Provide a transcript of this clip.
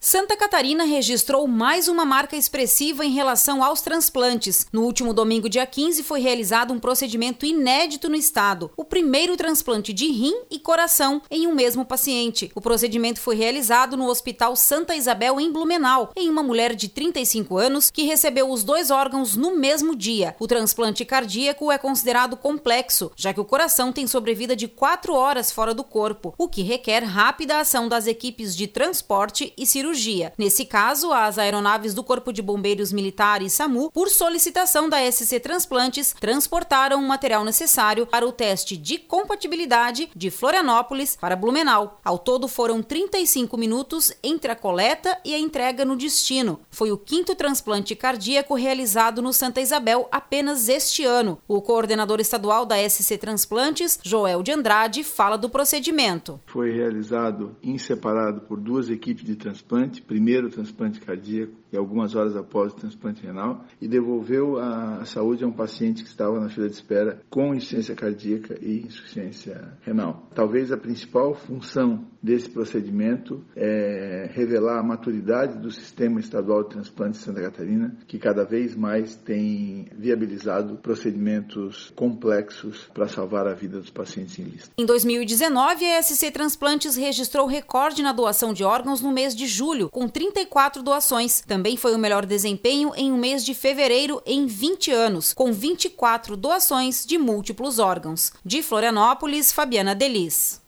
Santa Catarina registrou mais uma marca expressiva em relação aos transplantes. No último domingo, dia 15, foi realizado um procedimento inédito no estado, o primeiro transplante de rim e coração em um mesmo paciente. O procedimento foi realizado no Hospital Santa Isabel, em Blumenau, em uma mulher de 35 anos que recebeu os 2 órgãos no mesmo dia. O transplante cardíaco é considerado complexo, já que o coração tem sobrevida de 4 horas fora do corpo, o que requer rápida ação das equipes de transporte e cirurgia. Nesse caso, as aeronaves do Corpo de Bombeiros Militar e SAMU, por solicitação da SC Transplantes, transportaram o material necessário para o teste de compatibilidade de Florianópolis para Blumenau. Ao todo, foram 35 minutos entre a coleta e a entrega no destino. Foi o 5º transplante cardíaco realizado no Santa Isabel apenas este ano. O coordenador estadual da SC Transplantes, Joel de Andrade, fala do procedimento. Foi realizado em separado por 2 equipes de transplante, primeiro o transplante cardíaco e algumas horas após o transplante renal, e devolveu a saúde a um paciente que estava na fila de espera com insuficiência cardíaca e insuficiência renal. Talvez a principal função desse procedimento é revelar a maturidade do sistema estadual de transplante de Santa Catarina, que cada vez mais tem viabilizado procedimentos complexos para salvar a vida dos pacientes em lista. Em 2019, a SC Transplantes registrou recorde na doação de órgãos no mês de julho, com 34 doações. Também foi o melhor desempenho em um mês de fevereiro em 20 anos, com 24 doações de múltiplos órgãos. De Florianópolis, Fabiana Delis.